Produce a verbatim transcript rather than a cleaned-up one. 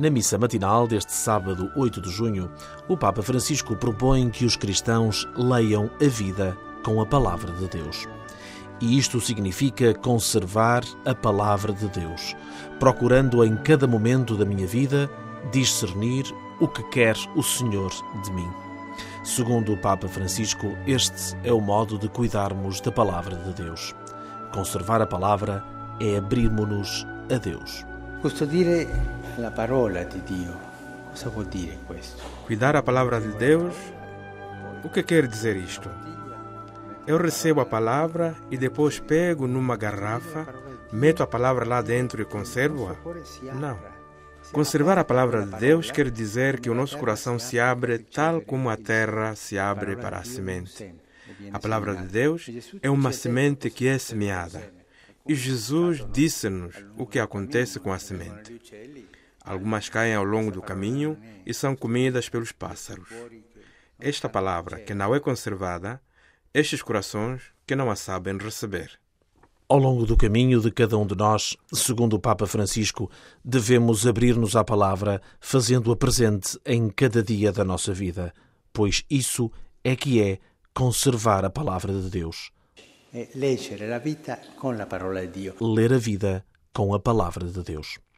Na missa matinal deste sábado, oito de junho, o Papa Francisco propõe que os cristãos leiam a vida com a Palavra de Deus. E isto significa conservar a Palavra de Deus, procurando em cada momento da minha vida discernir o que quer o Senhor de mim. Segundo o Papa Francisco, este é o modo de cuidarmos da Palavra de Deus. Conservar a Palavra é abrirmos-nos a Deus. Custodire la parola di Dio. Cosa vuol dire questo? Cuidar a palavra de Deus? O que quer dizer isto? Eu recebo a palavra e depois pego numa garrafa, meto a palavra lá dentro e conservo-a? Não. Conservar a palavra de Deus quer dizer que o nosso coração se abre tal como a terra se abre para a semente. A palavra de Deus é uma semente que é semeada. E Jesus disse-nos o que acontece com a semente. Algumas caem ao longo do caminho e são comidas pelos pássaros. Esta palavra que não é conservada, estes corações que não a sabem receber. Ao longo do caminho de cada um de nós, segundo o Papa Francisco, devemos abrir-nos à palavra, fazendo-a presente em cada dia da nossa vida, pois isso é que é conservar a palavra de Deus. Leggere la vita con la parola di Dio. Ler a vida com a palavra de Deus.